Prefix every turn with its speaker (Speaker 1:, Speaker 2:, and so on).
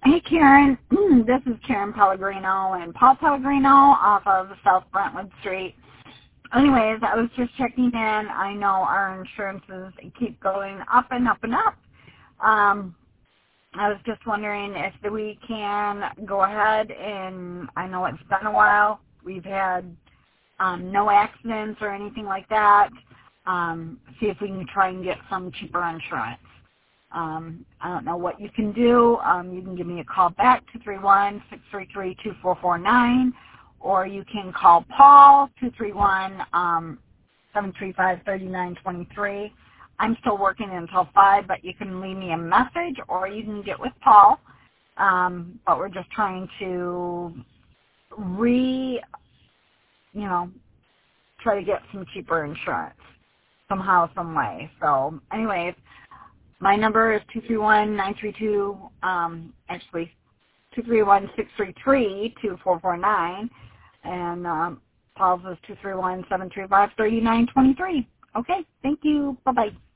Speaker 1: Hey, Karen. This is Karen Pellegrino and Paul Pellegrino off of South Brentwood Street. Anyways, I was just checking in. I know our insurances keep going up and up and up. I was just wondering if we can go ahead and, I know it's been a while. We've had no accidents or anything like that. See if we can try and get some cheaper insurance. I don't know what you can do. You can give me a call back, 231-633-2449, or you can call Paul, 231-735-3923. I'm still working until 5, but you can leave me a message, or you can get with Paul. But we're just trying to try to get some cheaper insurance somehow, some way. So anyways, my number is 231-932, actually 231-633-2449, and Paul's is 231-735-3923. Okay, thank you. Bye-bye.